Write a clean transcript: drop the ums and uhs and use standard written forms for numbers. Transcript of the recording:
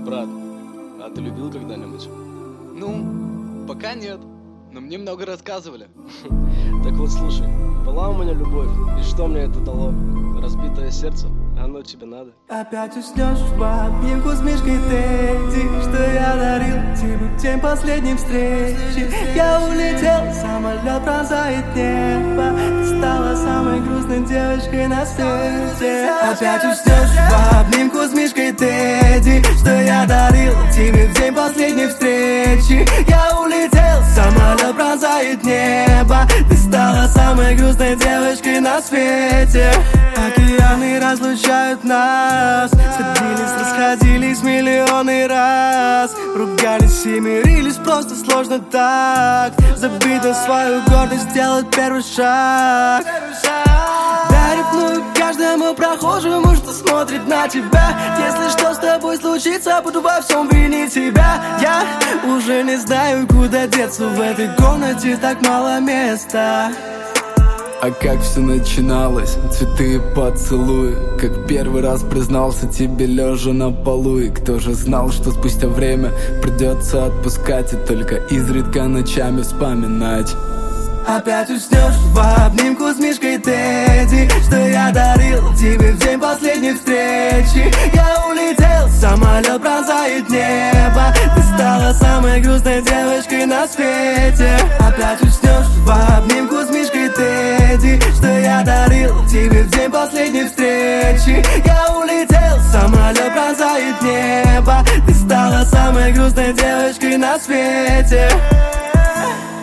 Брат, а ты любил когда-нибудь? Ну, пока нет, но мне много рассказывали. Так вот, слушай, была у меня любовь, и что мне это дало? Разбитое сердце, оно тебе надо? Опять уснешь в обнимку с Мишкой Тедди, что я дарил тебе в день последней встречи. Я улетел, самолет пронзает небо, ты стала самой грустной девочкой на свете. Опять уснешь в обнимку с Мишкой Тедди, что я дарил тебе в день последней встречи. Я улетел, самолет пронзает небо, ты стала самой грустной девочкой на свете. Океаны разлучают нас, сходились, расходились миллионы раз, ругались и мирились, просто сложно так забыть на свою гордость, сделать первый шаг. Я ревную каждому прохожему, что смотрит на тебя. Если что с тобой случится, буду во всем винить тебя. Я уже не знаю, куда деться, в этой комнате так мало места. А как все начиналось, цветы и поцелуи, как первый раз признался тебе лежа на полу. И кто же знал, что спустя время придется отпускать и только изредка ночами вспоминать. Опять уснешь в обнимку с Мишкой Тедди, что я дарил тебе в день последней встречи. Я улетел, самолет пронзает небо, ты стала самой грустной девочкой на свете. Опять уснешь в обнимку с Мишкой Тедди, что я дарил тебе в день последней встречи. Я улетел, самолет пронзает небо, ты стала самой грустной девочкой на свете.